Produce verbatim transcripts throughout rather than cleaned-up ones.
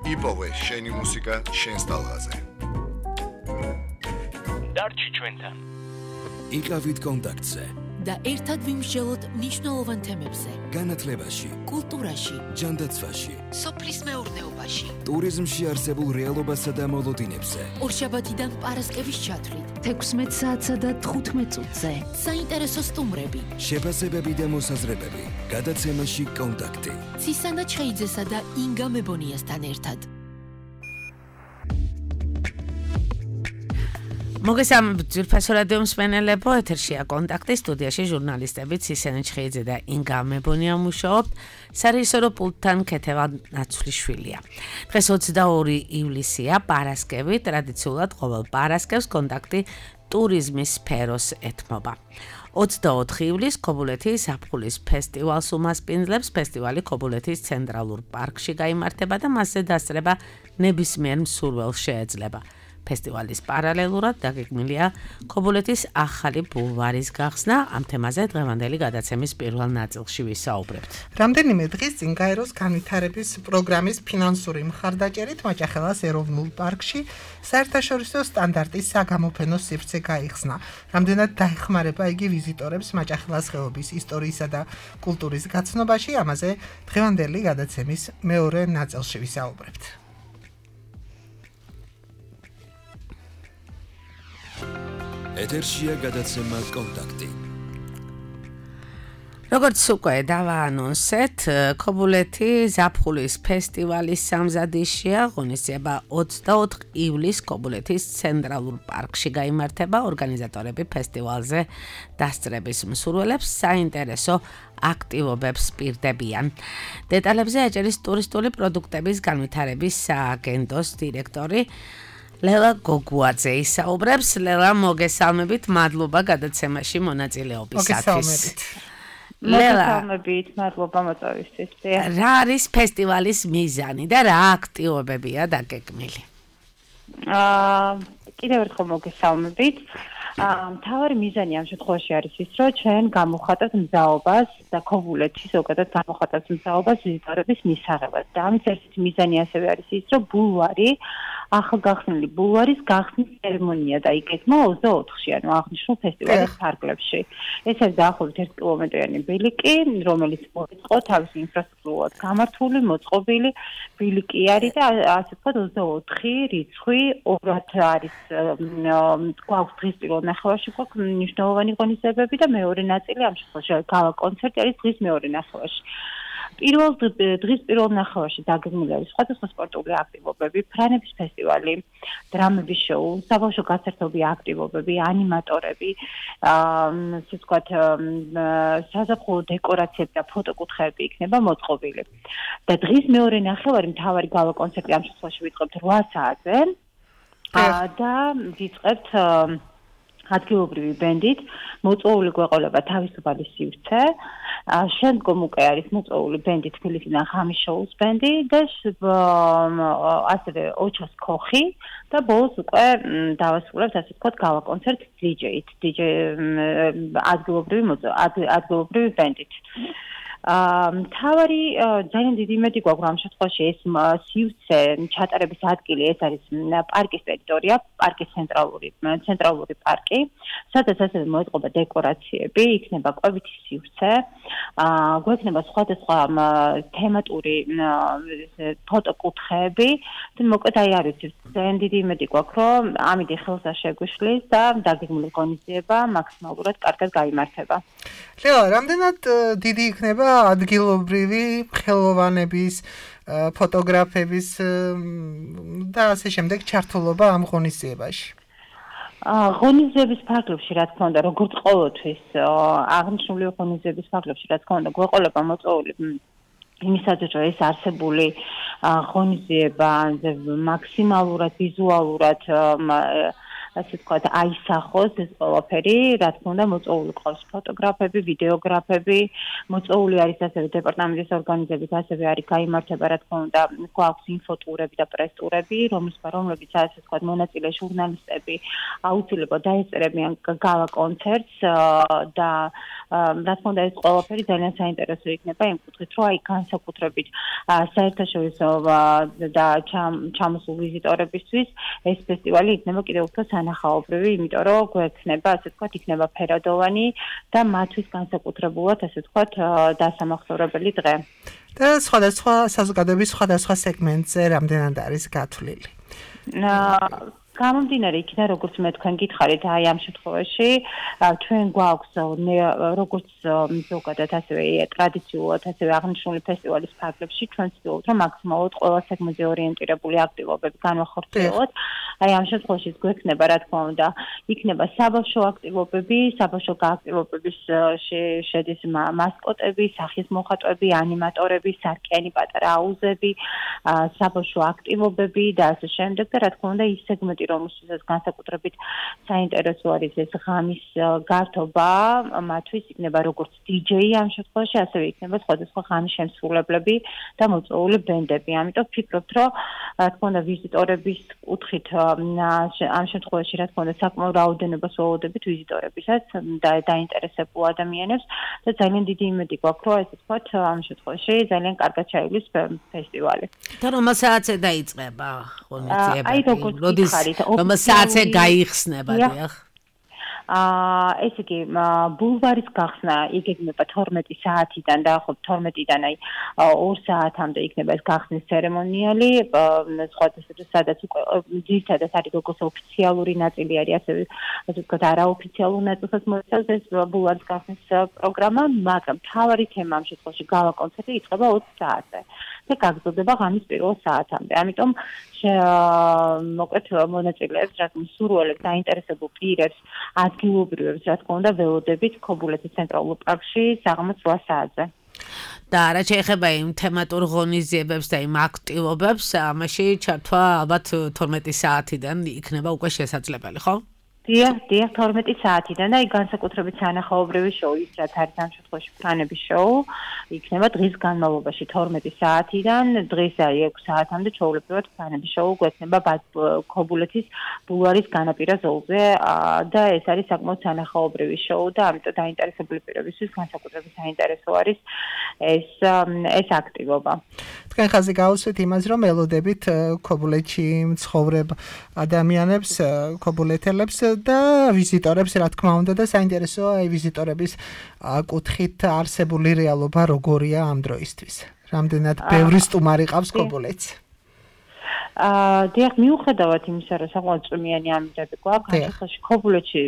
იპოვე შენი მუსიკა შენს ტალღაზე. დარჩი ჩვენთან. იყავით კონტაქტზე და ერთად ვიმსჯელოთ მნიშვნელოვან თემებზე. განათლებაში, კულტურაში, ჯანდაცვაში, სოფლის მეურნეობაში, ტურიზმში არსებულ რეალობასა და მოლოდინებზე. ორშაბათიდან პარასკევის ჩათვლით, თექვსმეტ საათსა და თხუთმეტ წუთზე. საინტერესო სტუმრები, შეფასებები და მოსაზრებები. გადაცემაში კონტაქტი. ცისანა ჩხეიძესა და ინგა მებონიასთან ერთად. მოგესალმებით ძვირფასო რადიო მსმენელებო, ეთერშია კონტაქტი, სტუდიაში ჟურნალისტები ცისანა ჩხეიძე და ინგა მებონია მუშაობთ, სარეჟისორო პულტთან ქეთევა ნაცვლიშვილია. დღეს ოცდაორი ივლისია, პარასკევი, ტრადიციულად ყოველ პარასკევს კონტაქტი ტურიზმის სფეროს ეთმობა. ოცდაოთხი ივლისს ქობულეთის ზაფხულის ფესტივალს უმასპინძლებს. ფესტივალი ქობულეთის ცენტრალურ პარკში გაიმართება და მასზე დასწრება ნებისმიერ მსურველს შეეძლება. ფესტივალის პარალელურად დაგეგმილია ქობულეთის ახალი ბულვარის გახსნა. ამ თემაზე დღევანდელი გადაცემის პირველ ნაწილში ვისაუბრებთ. რამდენიმე დღის წინ გაეროს განვითარების პროგრამის ფინანსური მხარდაჭერით მაჭახელას ეროვნულ პარკში საერთაშორისო სტანდარტის საგამოფენო სივრცე გაიხსნა. რამდენად დაეხმარება იგი ვიზიტორებს მაჭახელას ხეობის ისტორიისა და კულტურის გაცნობაში, ამაზე დღევანდელი გადაცემის მეორე ნაწილში ვისაუბრებთ. ეთერშია გადაცემა კონტაქტი. როგორც უკვე დავაანონსეთ, ქობულეთი ზაფხულის ფესტივალის სამზადისია. ღონისძიება ოცდაოთხ ივლისს ქობულეთის ცენტრალურ პარკში გაიმართება. ორგანიზატორები ფესტივალზე დასწრების მსურველებს საინტერესო აქტივობებს პირდებიან. დეტალებზე აჭერის ტურისტული პროდუქტების განვითარების სააგენტოს დირექტორი ლელა გოგუაძე ისაუბრებს. ლელა, მოგესალმებით, მადლობა გადაცემაში მონაწილეობისათვის. მოგესალმებით, მადლობა მოწვევისთვის. რა არის ფესტივალის მიზანი და რა აქტივობებია დაგეგმილი? აა, კიდევ ერთხელ მოგესალმებით. მთავარი მიზანი ამ შემთხვევაში არის ის, რომ ჩვენ გამოვხატოთ მზაობას და ქობულეთის ზოგადად გამოვხატოთ მზაობას ვიზიტორების მისაღებად. და ამის ერთ-ერთი მიზანი ასევე არის ის, რომ ბულვარი ახალგახსნილი ბულვარის გახსნის ცერემონია დაიგეგმა ოცდაოთხში, ანუ აღნიშნულ ფესტივალის ფარგლებში. ეს არის დაახლოებით ერთი კილომეტრიანი ბილიკი, რომელიც მოიწყო თავისი ინფრასტრუქტურულად გამართული, მოწყობილი ბილიკი არის და ასე ვთქვათ ოცდაოთხი რიცხვი, ორად არის გვაქვს დღის პირველ ნახევარში გვაქვს მნიშვნელოვანი ღონისძიებები და მეორე ნაწილი ამ შემთხვევაში გალა კონცერტი არის დღის მეორე ნახევარში. პირველ დღის პირველ ნახევარში დაგეგმილი არის სხვადასხვა სპორტული აქტივობები, ფრანების ფესტივალი, დრამების შოუ, საბავშვო გასართობი აქტივობები, ანიმატორები, ასე ვთქვათ, საზაფხულო დეკორაციები და ფოტოკუთხეები იქნება მოწყობილი. და დღის მეორე ნახევარი მთავარი გალა კონცერტი ამ შემთხვევაში ვიწყებთ რვა საათზე და ვიწყებთ ადგილობრივი ბენდით, მოწვეული გვეყოლება თავისუფალი სივრცე. შემდგომ უკვე არის მოწვეული ბენდი თბილისიდან ხამის შოუს ბენდი და ასევე ოჩოს ქოხი და ბოლოს უკვე დავასრულებთ ასე ვთქვათ გალა კონცერტ დიჯეით, დიჯეი ადგილობრივი ადგილობრივი ბენდით. მთავარი ძალიან დიდი იმედი გვაქვს ამ შემთხვევაში ეს სივრცე ჩატარების ადგილი ეს არის პარკის ტერიტორია, პარკის ცენტრალური ცენტრალური პარკი, სადაც ასევე მოეწყობა დეკორაციები, იქნება კვებითი სივრცე, გვექნება სხვადასხვა თემატური ფოტოკუთხეები და მოკლედ აი არის ძალიან დიდი იმედი გვაქვს, რომ ამით ხელსა შეგვიშლის და დაგეგმილი ღონისძიება მაქსიმალურად კარგად გაიმართება. ლელა, რამდენად დიდი იქნება ადგილობრივი ხელოვანების, ფოტოგრაფების და ასე შემდეგ ჩართულობა ამ ღონისძიებაში? ღონისძიების ფარგლებში, რა თქმა უნდა, როგორც ყოველთვის, აღნიშნული ღონისძიების ფარგლებში, რა თქმა უნდა, გვეყოლება მოწვეული იმისათვის, რომ ეს არსებული ღონისძიება მაქსიმალურად ვიზუალურად ასე ვთქვათ, აისახოს ეს ყველაფერი, რა თქმა უნდა, მოწვეული ყავს ფოტოგრაფები, ვიდეოგრაფები, მოწვეული არის ასევე დეპარტამენტის ორგანიზებით, ასევე არის გაიმართება, რა თქმა უნდა, გვაქვს ინფოტურები და პრესტურები, რომლებიც ასე ვთქვათ, მონაწილე ჟურნალისტები აუცილებლად დაეწერებიან გალა კონცერტს და რა თქმა უნდა, ეს ყველაფერი ძალიან საინტერესო იქნება იმ კუთხით, რომ აი განსაკუთრებით საერთაშორისო და ჩამოსულ ვიზიტორებისთვის ეს ფესტივალი იქნება კიდევ უფრო სანახაობრივი, იმიტომ რომ გვექნება, ასე ვთქვათ, იქნება ფერადოვანი და მათთვის განსაკუთრებულად, ასე ვთქვათ, დასამახსოვრებელი დღე. და სხვადასხვა საზოგადოების სხვადასხვა სეგმენტზე რამდენად არის გათვლილი? გამომდინარე იქიდან, როგორც მე თქვენ გითხარით, აი ამ შემთხვევაში ჩვენ გვაქვს როგორც ზოგადად ასევე ტრადიციულად, ასევე აღნიშნული ფესტივალის ფარგლებში ჩვენ ვცდილობთ, რომ მაქსიმალურად ყველა სეგმენტზე ორიენტირებული აქტივობები განვახორციელოთ. აი ამ შემთხვევაში გვექნება, რა თქმა უნდა, იქნება საბავშვო აქტივობები, საბავშვო აქტივობების შედის მასკოტები, სახის მოხატვები, ანიმატორები, სარკიანი პატარა აუზები, საბავშვო აქტივობები და ასე შემდეგ და რა თქმა უნდა ის სეგმენტი რომელსაც განსაკუთრებით საინტერესო არის ეს ღამის გართობა, მათთვის იქნება როგორც დიჯეი ამ შემთხვევაში, ასევე იქნება სხვადასხვა ღამის შემსრულებლები და მოწვეული ბენდები. ამიტომ ვფიქრობთ, რომ რა თქმა უნდა ვიზიტორების კუთხით ამ შემთხვევაში რა თქმა უნდა საკმაო რაოდენობას ველოდებით ვიზიტორებისაც და დაინტერესებულ ადამიანებს და ძალიან დიდი იმედი გვაქვს, რომ ესე ვთქვათ, ამ შემთხვევაში ძალიან კარგად ჩაივლის ფესტივალი. და რომელ საათზე დაიწყება ღონისძიება? აი როგორც გითხარით, რომელ საათზე გაიხსნება, დიახ? აა ესე იგი ბულვარის გახსნა იგეგმება თორმეტი საათიდან და ხო თორმეტიდან აი ორ საათამდე იქნება ეს გახსნის ცერემონიალი, სხვადასხვა სადაც უკვე ძირითადად არის როგორც ოფიციალური ნაწილი არის, ასევე ასე ვთქვათ, არაოფიციალურ ნაწილსაც მოიცავს ეს ბულვარის გახსნის პროგრამა, მაგრამ მთავარი თემა ამ შემთხვევაში გალა კონცერტი იწყება ოცი საათზე. და გაგრძელდება ღამის პირველ საათამდე. ამიტომ მოკლედ მონაწილეებს, რა თქმა უნდა, სურვილებს, დაინტერესებულ პირებს, ადგილობრივებს, რა თქმა უნდა, ველოდებით ქობულეთის ცენტრალურ პარკში საღამოს რვა საათზე. და რა შეეხება იმ თემატურ ღონისძიებებს და იმ აქტივობებს, ამაში ჩართვა ალბათ თორმეტი საათიდან იქნება უკვე შესაძლებელი, ხო? დიახ, დიახ, თორმეტი საათიდან და აი განსაკუთრებით სანახაობრივი შოუ ის რაც არის ამ შემთხვევაში ფრანების შოუ იქნება დღის განმავლობაში თორმეტი საათიდან დღის აი ექვსი საათამდე ჩვეულებრივად ფრანების შოუ გვექნება ქობულეთის ბულვარის განაპირა ზოლზე და ეს არის საკმაოდ სანახაობრივი შოუ და ამიტომ დაინტერესებული პირებისთვის განსაკუთრებით საინტერესო არის ეს ეს აქტივობა. თქვენ ხაზი გაუსვით იმას, რომ ელოდებით ქობულეთში მცხოვრებ ადამიანებს, ქობულეთელებს და ვიზიტორებს, რა თქმა უნდა, და საინტერესოა აი ვიზიტორების კუთხით არსებული რეალობა როგორია ამ დროისთვის. რამდენად ბევრი სტუმარი ყავს ქობულეთს? აა დიახ, მიუხედავად იმისა, რომ საკმაოდ წვიმიანი ამინდები გვაქვს, ამ შემთხვევაში ქობულეთში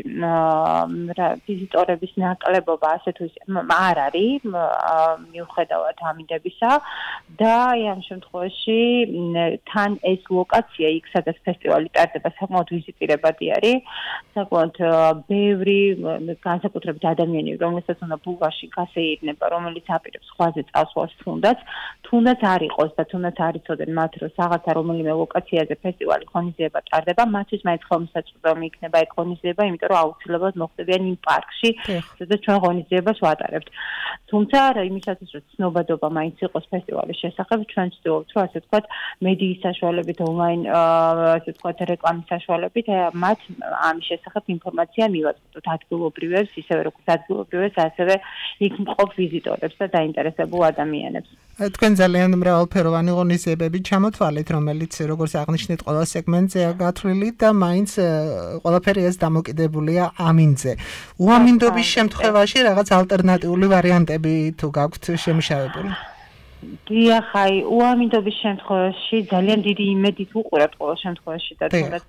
ვიზიტორების ნაკლებობა ასე თუ ისე არ არის, მიუხედავად ამინდებისა და ამ შემთხვევაში თან ეს ლოკაცია იქ, სადაც ფესტივალი ტარდება, საკმაოდ ვიზიტირებადი არის, საკმაოდ ბევრი განსაკუთრებით ადამიანი, რომელსაც უნდა ბულვარში გასეირნება, რომელიც აპირებს სხვაზე წასვლას თუნდაც, თუნდაც არ იყოს და თუნდაც არ იცოდნენ მათ, რომ რაღაცა რომელიმე ლოკაციაზე ფესტივალი ღონისძიება ტარდება, მათთვის მაინც ხელმისაწვდომი იქნება ეგ ღონისძიება, იმიტომ რომ აუცილებლად მოხდებიან იმ პარკში, სადაც ჩვენ ღონისძიებას ვატარებთ. თუმცა იმისათვის, რომ ცნობადობა მაინც იყოს ფესტივალის შესახებ, ჩვენ ვცდილობთ, რომ ასე ვთქვათ, მედიის საშუალებით, ონლაინ ასე ვთქვათ, რეკლამის საშუალებით მათ ამის შესახებ ინფორმაცია მივაწვდოთ ადგილობრივებს, ისევე როგორც ადგილობრივებს, ასევე იქ მყოფ ვიზიტორებს და დაინტერესებულ ადამიანებს. თქვენ ძალიან მრავალფეროვანი ღონისძიებები ჩამოთვალეთ, რომელიც როგორც აღნიშნეთ, ყველა სეგმენტზეა გათვლილი და მაინც ყველაფერი ეს დამოკიდებულია ამინდზე. უამინდობის შემთხვევაში რაღაც ალტერნატიული ვარიანტები თუ გაქვთ შემუშავებული? დიახ, აი, უამინდობის შემთხვევაში ძალიან დიდი იმედით უყურებთ ყოველ შემთხვევაში და თუნდაც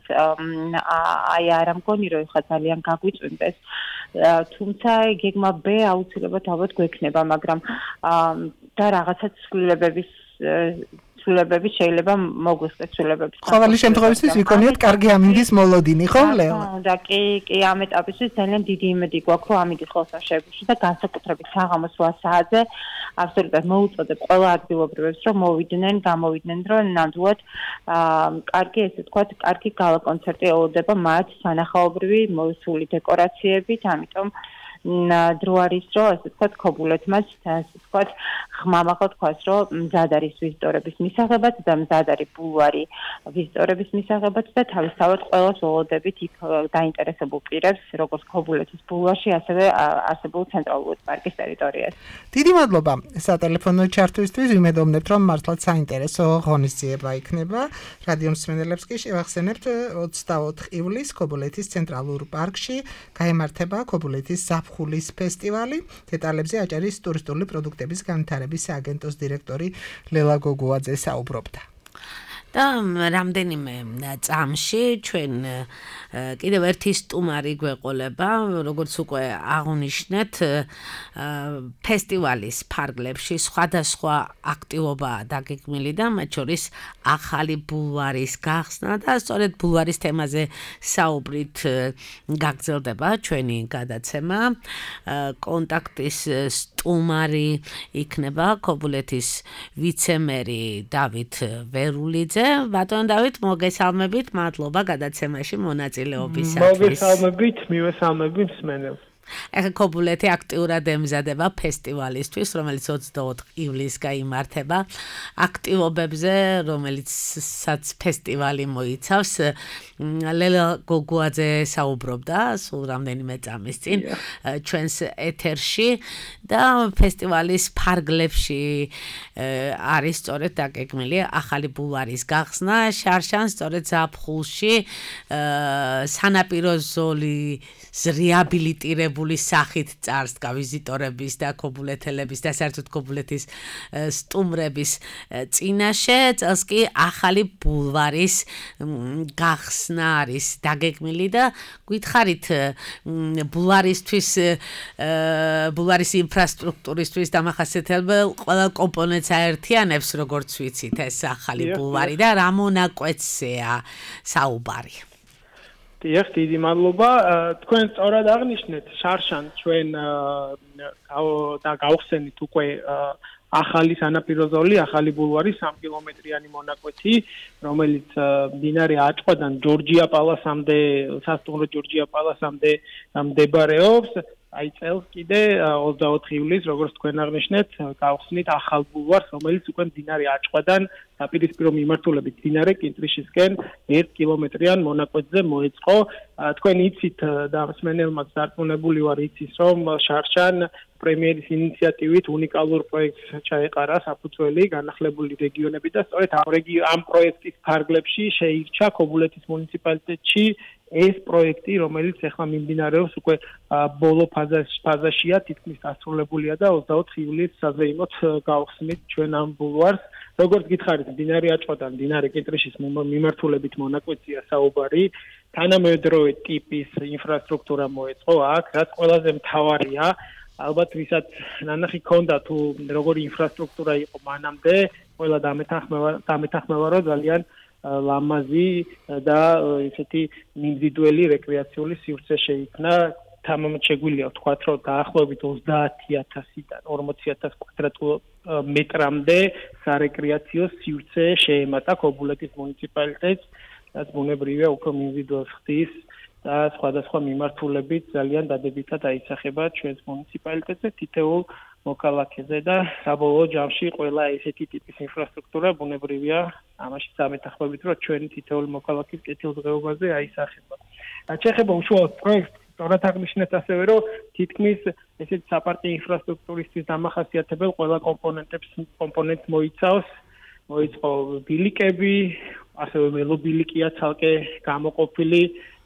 აი არ ამგონი რომ ხა ძალიან გაგვიწვიმდეს. თუმცა გეგმა B აუცილებლად ალბათ გვექნება, მაგრამ და რაღაცა ცვლილებების ცვლილებები შეიძლება მოგვისწრეს ცვლილებები. ყოველი შემთხვევაში ვიქონიოთ კარგი ამინდის მოლოდინი, ხო, ლეო? და კი, კი, ამ ეტაპისთვის ძალიან დიდი იმედი გვაქვს, რომ ამინდის ხელსაშეებში და განსაკუთრებით საღამოს ორი საათზე აბსოლუტურად მოუწოდებ ყველა ადგილობრივებს, რომ მოვიდნენ, გამოვიდნენ, რომ ნამდვილად კარგი, ესე ვთქვათ, კარგი გალა კონცერტი ელოდება მათ სანახაობრივი მოსული დეკორაციებით, ამიტომ დრო არის, რომ ესე ვთქვათ, ქობულეთმაც, ასე ვთქვათ, ხმამაღლა თქვას, რომ მზად არის ვიზიტორების მისაღებად და მზად არის ბულვარი ვიზიტორების მისაღებად და თავისთავად ყველას ველოდებით იქ დაინტერესებულ პირებს, როგორც ქობულეთის ბულვარში, ასევე არსებულ ცენტრალურ პარკის ტერიტორიაზე. დიდი მადლობა სატელეფონო ჩართვისთვის. ვიმედოვნებთ, რომ მართლაც საინტერესო ღონისძიება იქნება. რადიო მსმენელებს კი შევახსენებთ, ოცდაოთხ ივლისს ქობულეთის ცენტრალურ პარკში გაიმართება ქობულეთის ზაფხულის ფესტივალი. დეტალებზე აჭარის ტურისტული პროდუქტების განვითარების სააგენტოს დირექტორი ლელა გოგუაძე საუბრობდა. და რამდენიმე წამში ჩვენ კიდევ ერთი სტუმარი გვეყოლება, როგორც უკვე აღნიშნეთ, ფესტივალის ფარგლებში სხვადასხვა აქტივობაა დაგეგმილი და მათ შორის ახალი ბულვარის გახსნა და სწორედ ბულვარის თემაზე საუბრით გაგრძელდება ჩვენი გადაცემა. კონტაქტის სტუმარი იქნება ქობულეთის ვიცე-მერი დავით ვერულიძე. ბატონ დავით, მოგესალმებით, მადლობა გადაცემაში მონაწილეობისათვის. მოგესალმებით, მივესალმებით მსმენელს. ეხლა ქობულეთი აქტიურად ემზადება ფესტივალისთვის, რომელიც ოცდაოთხ ივლისს გაიმართება. აქტივობებზე, რომელიცაც ფესტივალი მოიცავს, ლელა გოგუაძე საუბრობდა სულ რამდენიმე წამის წინ ჩვენს ეთერში და ფესტივალის ფარგლებში არის სწორედ დაგეგმილი ახალი ბულვარის გახსნა შარშან სწორედ ზაფხულში სანაპირო ზოლის რეაბილიტირებული სახით წარსდგა ვიზიტორების და ქობულეთელების და საერთოდ ქობულეთის სტუმრების წინაშე წელს კი ახალი ბულვარის გახსნა არის დაგეგმილი და გითხარით ბულვარისთვის ბულვარის ინფრასტრუქტურისთვის დამახასიათებელ ყველა კომპონენტს აერთიანებს როგორც ვიცით ეს ახალი ბულვარი და რა მონაკვეთზეა საუბარი. დიახ, დიდი მადლობა. თქვენ სწორად აღნიშნეთ, შარშან ჩვენ და გავხსენით უკვე ახალი სანაპირო ზოლი, ახალი ბულვარი სამი კილომეტრიანი მონაკვეთი, რომელიც მდინარე აჭყვადან ჯორჯია პალასამდე, სასტუმრო ჯორჯია პალასამდე მდებარეობს. აი წელს კიდე ოცდაოთხ ივლისს, როგორც თქვენ აღნიშნეთ, გავხსნით ახალ ბულვარს, რომელიც უკვე მდინარე აჭყვადან საპირისპირო მიმართულებით მდინარე კინტრიშისკენ ერთ კილომეტრიან მონაკვეთზე მოეწყო. თქვენ იცით და მსმენელმაც დარწმუნებული ვარ იცის, რომ შარშან პრემიერის ინიციატივით უნიკალურ პროექტს ჩაეყარა საფუძველი განახლებული რეგიონები და სწორედ ამ ამ პროექტის ფარგლებში შეირჩა ქობულეთის მუნიციპალიტეტში ეს პროექტი, რომელიც ახლა მიმდინარეობს უკვე ბოლო ფაზაშია, თითქმის დასრულებულია და ოცდაოთხ ივლისს საზეიმოდ გავხსნით ჩვენ ამ ბულვარს. როგორც გითხარით, მდინარე აჭყვადან მდინარე კინტრიშის მიმართულებით მონაკვეთზეა საუბარი. თანამედროვე ტიპის ინფრასტრუქტურა მოეწყო აქ, რაც ყველაზე მთავარია. ალბათ ვისაც ნანახი ქონდა თუ როგორი ინფრასტრუქტურა იყო მანამდე, ყველა დამეთანხმება რომ ძალიან ლამაზი და ესეთი მიმზიდველი რეკრეაციული სივრცე შეიქმნა. თამამად შეგვიძლია ვთქვათ, რომ დაახლოებით ოცდაათი ათასიდან ორმოცი ათას კვადრატულ მეტრამდე სარეკრეაციო სივრცე შეემატა ქობულეთის მუნიციპალიტეტს, რაც ბუნებრივია უფრო მიმზიდველს ხდის და სხვადასხვა მიმართულებით ძალიან დადებითად აისახება ჩვენს მუნიციპალიტეტზე თითოეულ მოქალაქეზე და საბოლოო ჯამში ყველა ესეთი ტიპის ინფრასტრუქტურა ბუნებრივია ამაშიც ამეთანხმებით, რომ ჩვენი თითოეული მოქალაქის კეთილდღეობაზე აისახება. შეეხება უშუალოდ პროექტს, სწორად აღნიშნეთ ასევე, რომ თითქმის ესეთი საპარტი ინფრასტრუქტურისთვის დამახასიათებელ ყველა კომპონენტებს კომპონენტს მოიცავს, მოიწყო ბილიკები, ასევე ველობილიკია ცალკე გამოყოფილი,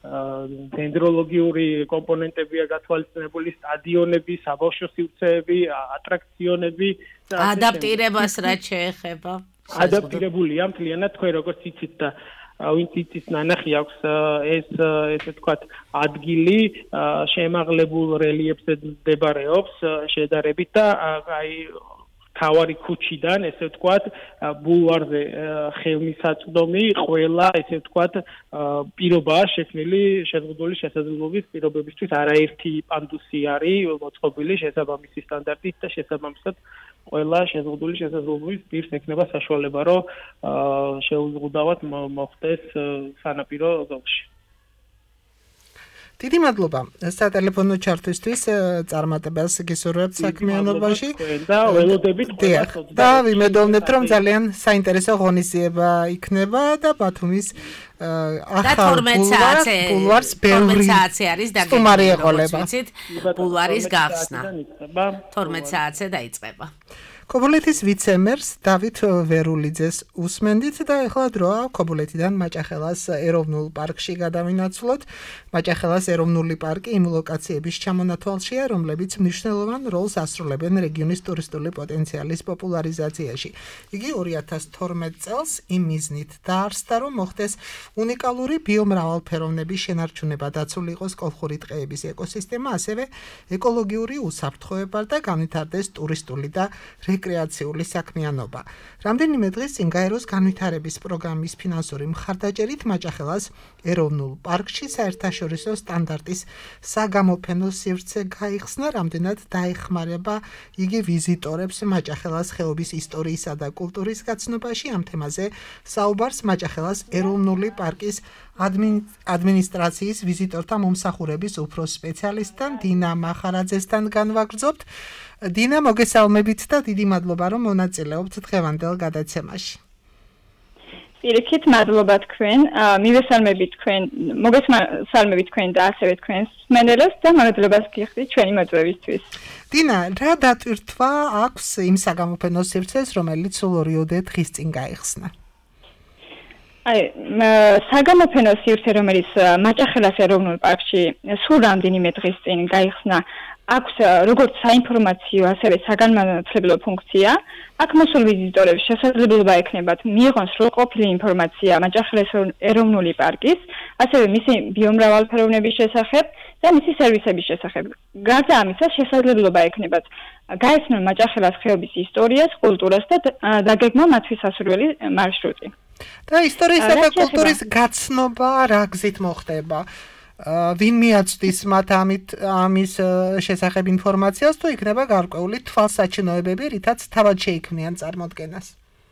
დენდროლოგიური კომპონენტებია გათვალისწინებული, სტადიონები, საბავშვო სივრცეები, ატრაქციონები და ადაპტირებას რაც შეეხება. ადაპტირებულია მთლიანად თქვენ როგორც იცით და ვინც იცის ნანახი აქვს ეს ესე ვთქვათ ადგილი შემაღლებულ რელიეფზე მდებარეობს შედარებით და აი თავარი ქუჩიდან, ესე ვთქვათ, ბულვარზე ხელმისაწვდომი ყველა, ესე ვთქვათ, პირობაა შექმნილი შეზღუდული შესაძლებლობის პირობებისთვის არაერთი პანდუსი არის მოწყობილი შესაბამისი სტანდარტით და შესაბამისად ყველა შეზღუდული შესაძლებლობის პირს ექნება საშუალება, რომ შეუზღუდავად მოხდეს სანაპირო ზოლში. დიდი მადლობა სატელეფონო ჩართვისთვის, წარმატებას გისურვებთ საქმიანობაში და ველოდებით და ვიმედოვნებთ, რომ ძალიან საინტერესო ღონისძიება იქნება და ბათუმის ახალ ბულვარს ბევრი არის სტუმარი ეყოლება. ბულვარის გახსნა თორმეტ საათზე დაიწყება. ქობულეთის ვიცემერს დავით ვერულიძეს უსმენდით და ეხლა დროა ქობულეთიდან მაჭახელას ეროვნულ პარკში გადავინაცვლოთ. მაჭახელას ეროვნული პარკი იმ ლოკაციების ჩამონათვალშია, რომლებიც მნიშვნელოვან როლს ასრულებენ რეგიონის ტურისტული პოტენციალის პოპულარიზაციაში. იგი ორი ათას თორმეტ წელს იმ მიზნით დაარსდა, რომ მოხდეს უნიკალური ბიომრავალფეროვნების შენარჩუნება, დაცული იყოს კოლხური ტყეების ეკოსისტემა, ასევე ეკოლოგიური უსაფრთხოება და განვითარდეს ტურისტული და რეკრეაციული საქმიანობა. რამდენიმე დღის წინ გაეროს განვითარების პროგრამის ფინანსური მხარდაჭერით მაჭახელას ეროვნულ პარკში საერთაშორისო სტანდარტის საგამოფენო სივრცე გაიხსნა, რამდენად დაეხმარება იგი ვიზიტორებს მაჭახელას ხეობის ისტორიისა და კულტურის გაცნობაში. ამ თემაზე საუბარს მაჭახელას ეროვნული პარკის ადმინისტრაციის ვიზიტორთა მომსახურების უფროს სპეციალისტთან დინა მახარაძესთან განვაგრძობთ. დინა, მოგესალმებით და დიდი მადლობა, რომ მონაწილეობთ დღევანდელ გადაცემაში. პირიქით მადლობა თქვენ, მივესალმებით თქვენ, მოგესალმებით თქვენ და ასევე თქვენს მსმენელებს და მადლობას გიხდით ჩვენი მოწვევისთვის. დინა, რა დატვირთვა აქვს იმ საგამოფენო სივრცეს, რომელიც სულ ორიოდე დღის წინ გაიხსნა? აი, საგამოფენო სივრცე, რომელიც მაჭახელას ეროვნულ პარკში სულ რამდენიმე დღის წინ გაიხსნა, აქვს როგორც საინფორმაციო, ასევე საგანმანათლებლო ფუნქცია. აქ მოსულ ვიზიტორებს შესაძლებლობა ექნებათ მიიღონ სრულყოფილი ინფორმაცია მაჭახელის ეროვნული პარკის, ასევე მისი ბიომრავალფეროვნების შესახებ და მისი სერვისების შესახებ. გარდა ამისა, შესაძლებლობა ექნებათ გაეცნონ მაჭახელას ხეობის ისტორიას, კულტურას და დაგეგმონ მათთვის ასურველი მარშრუტი. და ისტორიისა და კულტურის გაცნობა რა გზით მოხდება? ვინ მიაწვდის მათ ამით ამის შესახებ ინფორმაციას, თუ იქნება გარკვეული თვალსაჩინოებები, რითაც თავად შეიქმნიან წარმოდგენას?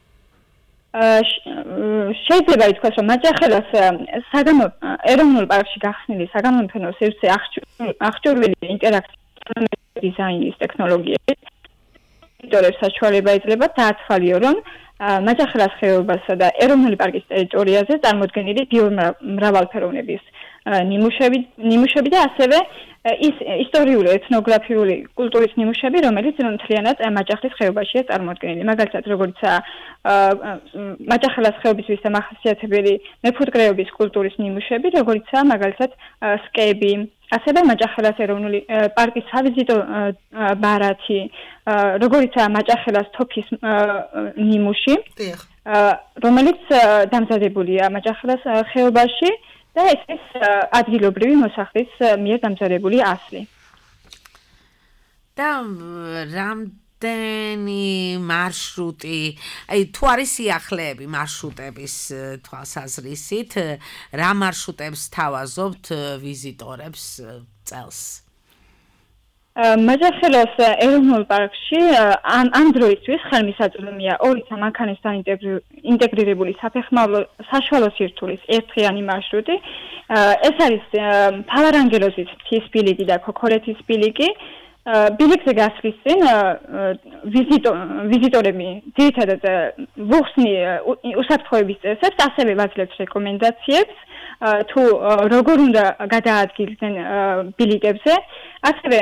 შეიძლება ითქვას, რომ მაჭახელას ეროვნულ პარკში გახსნილი საგამოფენო სივრცე აღჭურვილი ინტერაქტიული დიზაინის ტექნოლოგიებით ვიზიტორებს საშუალება ეძლევა დაათვალიერონ მაჭახელას ხეობასა და ეროვნული პარკის ტერიტორიაზე წარმოდგენილი ბიომრავალფეროვნების ნიმუშები, ნიმუშები და ასევე ის ისტორიული, ეთნოგრაფიული კულტურის ნიმუშები, რომელიც მთლიანად მაჭახლის ხეობაშია წარმოდგენილი. მაგალითად, როგორიცაა მაჭახელას ხეობისთვის დამახასიათებელი მეფუტკრეობის კულტურის ნიმუშები, როგორიცაა მაგალითად სკები, ასევე მაჭახელას ეროვნული პარკის სავიზიტო ბარათი, როგორიცაა მაჭახელას თოფის ნიმუში, რომელიც დამზადებულია მაჭახელას ხეობაში. და ეს ის ადგილობრივი მოსახლის მიერ დამზადებული ასლი. და რამდენი მარშრუტი, აი თუ არის სიახლეები მარშრუტების თვალსაზრისით, რა მარშრუტებს თავაზობთ ვიზიტორებს წელს? მაჭახელას ეროვნულ პარკში ამ ამ დროისთვის ხელმისაწვდომია ორი მანქანისგან ინტეგრირებული საფეხმავლო საშუალო სირთულის ერთდღიანი მარშრუტი. ეს არის ფალარანგელოზის მთის ბილიკი და ქოქორეთის ბილიკი. ბილიკზე გასვლის წინ ვიზიტორები ძირითადად ვუხსნი უსაფრთხოების წესებს, ასევე ვაძლევთ რეკომენდაციებს, თუ როგორ უნდა გადაადგილდნენ ბილიკებზე, ასევე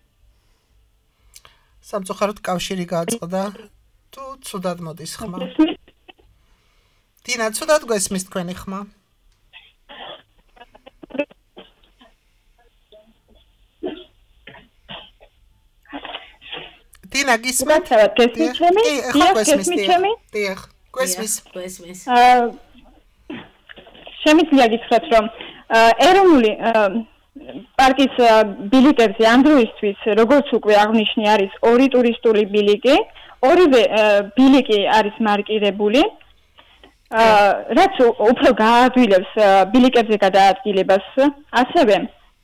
სამწუხაროდ კავშირი გააწყდა, თუ ცუდად მოდის ხმა. დინა, ცუდად გვესმის თქვენი ხმა. დინა, გისმენთ? დიახ, გვესმის. გვესმის. შემიძლია გითხრათ, რომ ეროვნული პარკის ბილიკებზე ამ დროისთვის, როგორც უკვე აღნიშნე, არის ორი ტურისტული ბილიკი, ორივე ბილიკი არის მარკირებული. რაც უფრო გაადვილებს ბილიკებზე გადაადგილებას, ასევე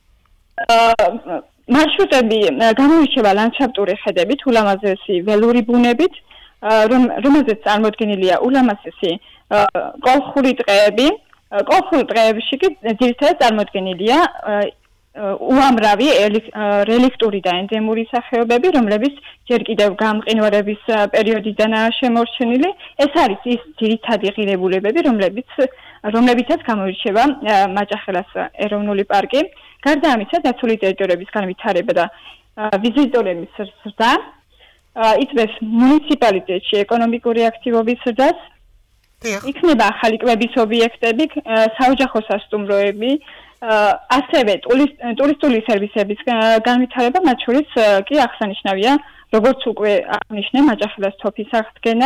მარშრუტები გამოირჩევა ლანდშაფტური ხედებით, ულამაზესი ველური ბუნებით, რომელზეც წარმოდგენილია ულამაზესი კოლხური ტყეები. კოლხურ ტყეებში კი ძირითადად წარმოდგენილია უამრავი რელიქტური და ენდემური სახეობები, რომლებიც ჯერ კიდევ გამყინვარების პერიოდიდანაა შემორჩენილი. ეს არის ის ძირითადი ღირებულებები, რომლებიც რომლებიცაც გამოირჩევა მაჭახელას ეროვნული პარკი. გარდა ამისა, დაცული ტერიტორიების განვითარება და ვიზიტორების ზრდა იწვევს მუნიციპალიტეტში ეკონომიკური აქტივობის ზრდას. იქნება ახალი კვების ობიექტები, საოჯახო სასტუმროები, ასევე ტურისტული სერვისების განვითარება, მათ შორის კი აღსანიშნავია, როგორც უკვე აღნიშნე, მაჭახელას თოფის აღდგენა.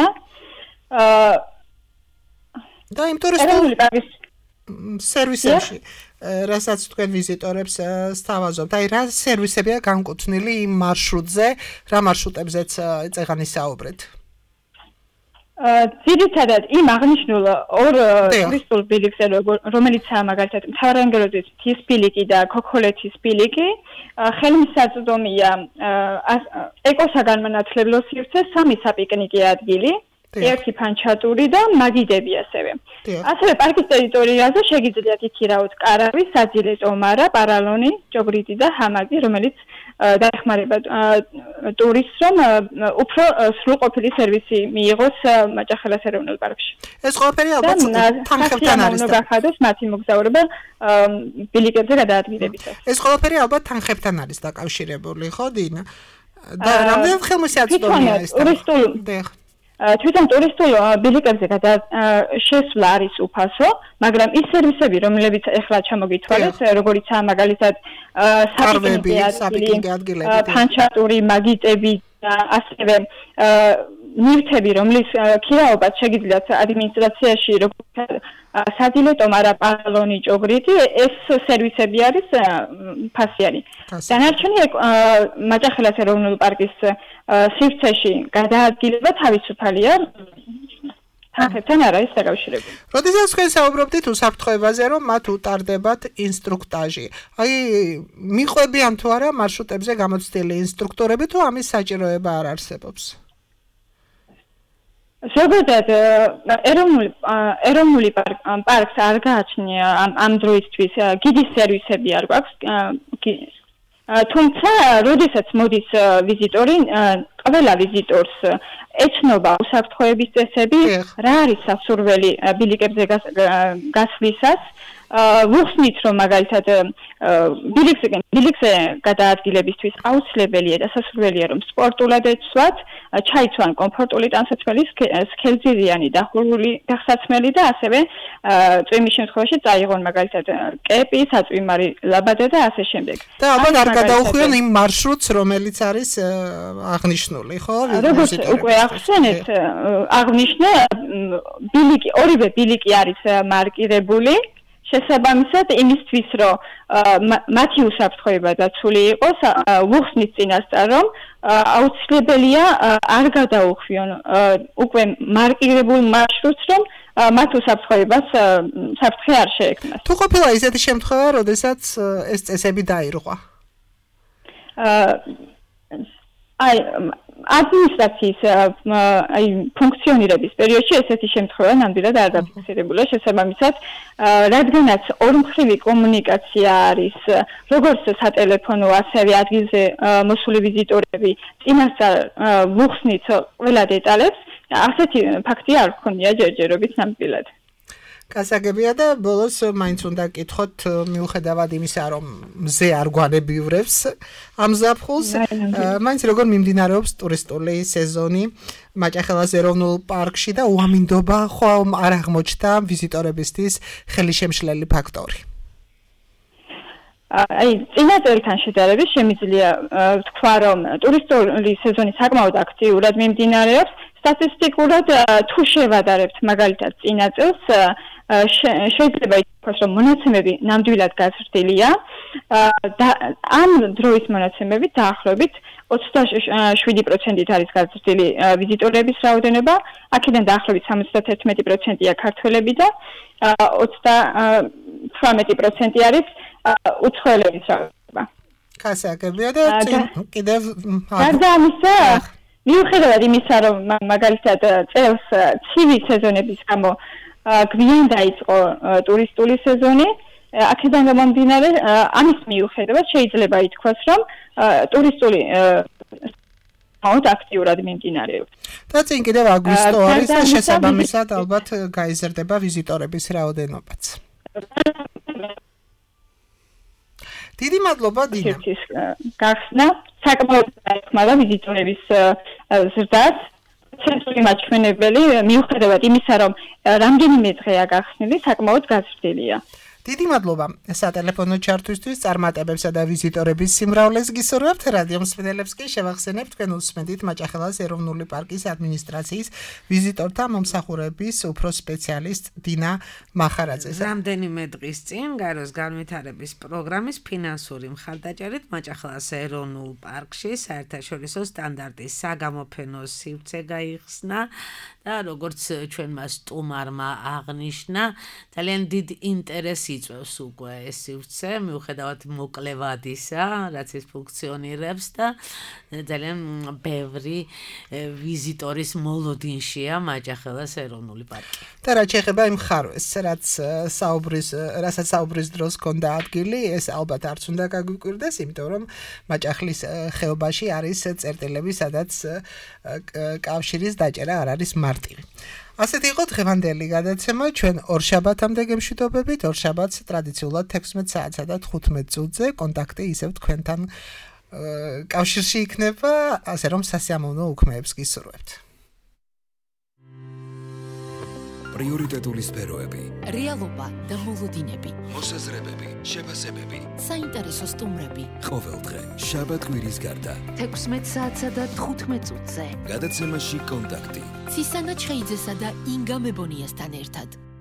და იმ ტურისტული სერვისებში, რასაც თქვენ ვიზიტორებს სთავაზობთ, აი რა სერვისებია განკუთვნილი იმ მარშრუტზე, რა მარშრუტებზეც წეგან ისაუბრეთ? ძირითადად იმ აღნიშნულ ორ ტურისტულ ბილიკზე, რომელიცაა მაგალითად მთავარანგელოზის მთის ბილიკი და ქოქოლეთის ბილიკი, ხელმისაწვდომია ეკოსაგანმანათლებლო სივრცე, სამი საპიკნიკი ადგილი, ერთი ფანჩატური და მაგიდები ასევე. ასევე პარკის ტერიტორიაზე შეგიძლიათ იქირავოთ კარავი, საძილე ტომარა, პარალონი, ჭობრიტი და ჰამაკი, რომელიც დაეხმარება ტურისტს, რომ უფრო სრულყოფილი სერვისი მიიღოს მაჭახელას ეროვნულ პარკში. ეს ყველაფერი ალბათ თანხებთან არის და გახადოს მათი მოგზაურობა ბილიკებზე გადაადგილებისას. ეს ყველაფერი ალბათ თანხებთან არის დაკავშირებული, ხო, დინა? და რამდენად ხელმისაწვდომია ეს ტურისტული თვითონ ტურისტულ ბილიკებზე შესვლა არის უფასო, მაგრამ ის სერვისები, რომლებიც ახლა ჩამოგითვალეთ, როგორიცაა მაგალითად საპიკნიკი ადგილი, ფანჩატური, მაგიტები და ასევე ნივთები, რომლის ქირაობაც შეგიძლიათ ადმინისტრაციაში, როგორც საძილე ტომარა, პარალონი, ჭოგრიტი, ეს სერვისები არის ფასიანი. დანარჩენი მაჭახელას ეროვნული პარკის სივრცეში გადაადგილება თავისუფალია, თანხებთან არ არის დაკავშირებული. როდესაც თქვენ საუბრობდით უსაფრთხოებაზე, რომ მათ უტარდებათ ინსტრუქტაჟი. აი, მიყვებიან თუ არა მარშრუტებზე გამოცდილი ინსტრუქტორები, თუ ამის საჭიროება არ არსებობს? ზოგადად ეროვნული ეროვნული პარკს არ გააჩნია ამ დროისთვის გიდის სერვისები არ გვაქვს. თუმცა, როდესაც მოდის ვიზიტორი, ყველა ვიზიტორს ეცნობა უსაფრთხოების წესები, რა არის სასურველი ბილიკებზე გასვლისას. ვუხსნით, რომ მაგალითად ბილიკზე ბილიკზე გადაადგილებისთვის აუცილებელია და სასურველია, რომ სპორტულად ეცვათ, ჩაიცვან კომფორტული ტანსაცმელი, სქელძირიანი დახურული დასაცმელი და ასევე წვიმის შემთხვევაში წაიღონ მაგალითად კეპი, საწვიმარი ლაბადა და ასე შემდეგ. და ალბათ არ გადაუხვიონ იმ მარშრუტს, რომელიც არის აღნიშნული, ხო? როგორც უკვე ახსენეთ, აღნიშნე ბილიკი, ორივე ბილიკი არის მარკირებული. შესაბამისად იმისთვის, რომ მათი უსაფრთხოება დაცული იყოს, ვუხსნით წინასწარ, რომ აუცილებელია არ გადაუხვიონ უკვე მარკირებულ მარშრუტს, რომ მათ უსაფრთხოებას საფრთხე არ შეექმნას. თუ ყოფილა ისეთი შემთხვევა, როდესაც ეს წესები დაირღვა? აი ადმინისტრაციის აი ფუნქციონირების პერიოდში ესეთი შემთხვევა ნამდვილად არ დაფიქსირებულა, შესაბამისად, რადგანაც ორმხრივი კომუნიკაცია არის, როგორც სატელეფონო, ასევე ადგილზე მოსული ვიზიტორები წინასწარ ვუხსნით ყველა დეტალებს, ასეთი ფაქტი არ ჰქონია ჯერჯერობით ნამდვილად. გასაგებია და ბოლოს მაინც უნდა გკითხოთ მიუხედავად იმისა, რომ მზე არ გვანებიურებს ამ ზაფხულს, მაინც როგორ მიმდინარეობს ტურისტული სეზონი მაჭახელას ეროვნულ პარკში და უამინდობა ხომ არ აღმოჩნდა ვიზიტორებისთვის ხელისშემშლელი ფაქტორი? აი, წინა წელთან შედარებით შემიძლია თქვა, რომ ტურისტული სეზონი საკმაოდ აქტიურად მიმდინარეობს. სტატისტიკურად თუ შევადარებთ მაგალითად წინა წელს, შეიძლება ითქვას, რომ მონაცემები ნამდვილად გაზრდილია და ამ დროის მონაცემებით დაახლოებით ოცდაშვიდი პროცენტით არის გაზრდილი ვიზიტორების რაოდენობა, აქედან დაახლოებით სამოცდათერთმეტი პროცენტია ქართველები და ოცდათვრამეტი პროცენტი არის უცხოელების რაოდენობა. გასაგებია და კიდევ გარდა ამისა, მიუხედავად იმისა, რომ მაგალითად წელს ცივი სეზონების გამო გვიან დაიწყო ტურისტული სეზონი, აქედან გამომდინარე, ამის მიუხედავად შეიძლება ითქვას, რომ ტურისტული აუთ აქტიურად მიმდინარეობს. და წინ კიდევ აგვისტო არის და შესაბამისად ალბათ გაიზრდება ვიზიტორების რაოდენობაც. დიდი მადლობა დინა. გახსნა საკმაოდ დაეხმარა ვიზიტორების ზრდას. ცენტრალური მაჩვენებელი მიუხედავად იმისა, რომ რამდენიმე დღეა გახსნილი, საკმაოდ გაზრდილია. დიდი მადლობა სატელეფონო ჩართვისთვის, წარმატებებსა და ვიზიტორების სიმრავლეს გისურვებთ. რადიო მსმენელებს კი შევახსენებთ, თქვენ უსმენთ მაჭახელას ეროვნული პარკის ადმინისტრაციის ვიზიტორთა მომსახურების უფროს სპეციალისტ დინა მახარაძეს. რამდენიმე დღის წინ გაროს განვითარების პროგრამის ფინანსური მხარდაჭერით მაჭახელას ეროვნულ პარკში საერთაშორისო სტანდარტის საგამოფენო სივრცე გაიხსნა და როგორც ჩვენმა სტუმარმა აღნიშნა, ძალიან დიდ ინტერესს იწვევს უკვე ეს სივრცე, მიუხედავად მოკლე ვადისა, რაც ის ფუნქციონირებს და ძალიან ბევრი ვიზიტორის მოლოდინშია მაჭახელას ეროვნული პარკი. და რაც შეეხება იმ ხარვეს, რაც საუბრის, რასაც საუბრის დროს ჰქონდა ადგილი, ეს ალბათ არც უნდა გაგვიკვირდეს, იმიტომ რომ მაჭახლის ხეობაში არის წერტილები, სადაც კავშირის დაჭერა არ არის მარტივი. ასეთი იყო დღევანდელი გადაცემა, ჩვენ ორშაბათამდე გემშვიდობებით, ორშაბათს ტრადიციულად თექვსმეტ საათსა და თხუთმეტ წუთზე კონტაქტი ისევ თქვენთან კავშირში იქნება, ასე რომ სასიამოვნო უქმეებს გისურვებთ. პრიორიტეტული სფეროები, რეალობა და მოლოდინები, მოსაზრებები, შეფასებები, საინტერესო სტუმრები. ყოველდღე შაბათ კვირის გარდა თექვსმეტ საათსა და თხუთმეტ წუთზე. გადაცემაში კონტაქტი. ცისანა ჩხეიძესა და ინგა მებონიასთან ერთად.